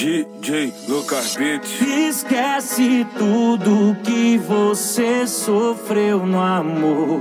DJ Lucas Beats. Esquece tudo que você sofreu no amor.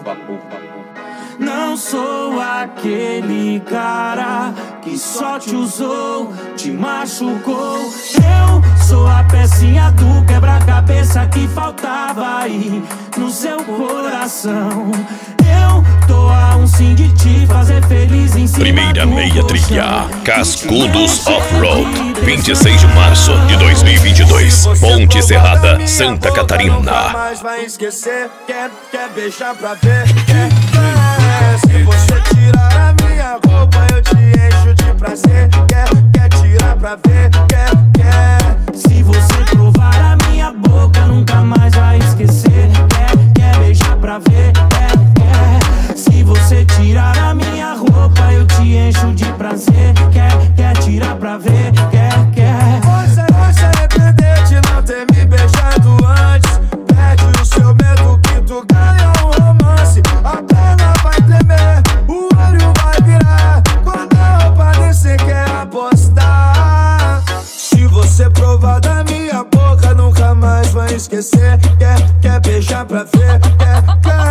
Não sou aquele cara que só te usou, te machucou. Eu sou a pecinha do quebra-cabeça que faltava aí no seu coração. Eu tô a um sim de te fazer feliz em cima. Primeira meia trilha, Cascudos Off-Road, 26 de março de 2022, Ponte Serrada, Santa Catarina. Nunca mais vai esquecer, quer beijar pra ver, se você tirar a minha roupa eu te encho de prazer. Quer tirar pra ver, quer. Se você provar a minha boca nunca mais vai esquecer. Quer beijar pra ver, quer. Se você tirar a minha roupa eu te encho de prazer. Quer tirar pra ver, quer. Você vai se arrepender de não ter me beijado antes. Perde o seu medo que tu ganha um romance. A perna vai tremer, o olho vai virar. Quando a roupa descer quer apostar. Se você provar da minha boca nunca mais vai esquecer. Quer beijar pra ver, quer.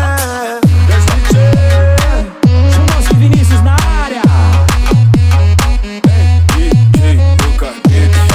Chamou-se Vinícius na área. DJ Lucas Beats.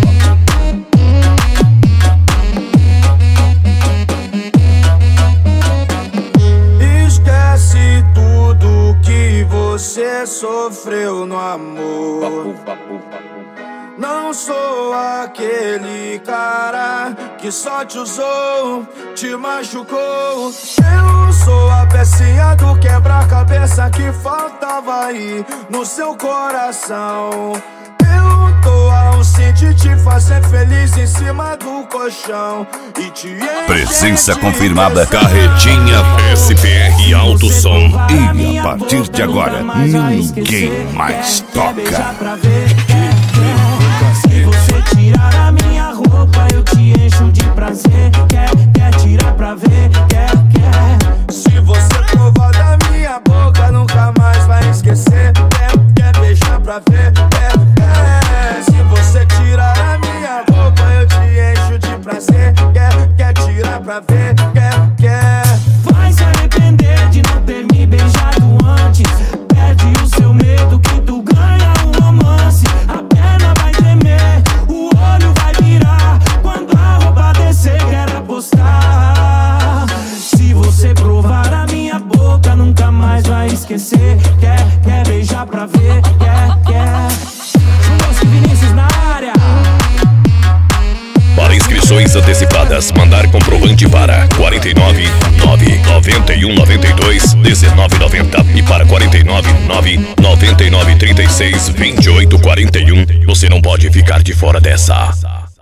Esquece tudo que você sofreu no amor. Não sou aquele cara que só te usou, te machucou. Eu sou a pecinha do quebra-cabeça que faltava aí no seu coração. Eu tô a um sim de te fazer feliz em cima do colchão e te encher. Presença confirmada, Carretinha SPR Alto Som. E a partir de agora, ninguém mais toca. Se você tirar a minha roupa eu te encho de prazer. Quer tirar pra ver, quer. Se você provar da minha boca nunca mais vai esquecer. Quer beijar pra ver, quer. Se você tirar a minha roupa eu te encho de prazer. Quer tirar pra ver, quer. Vai se arrepender de não ter me beijado antes. Perde o seu medo que tu ganha um romance. A perna vai tremer, o olho vai virar. Quando a roupa descer quer apostar. Se você provar a minha boca nunca mais vai esquecer. Quer beijar pra ver, quer. Chamou-se Vinícius na área. Para inscrições antecipadas, mandar comprovante para 49 991 92 1990 e para 49 999 36 28 41. Você não pode ficar de fora dessa.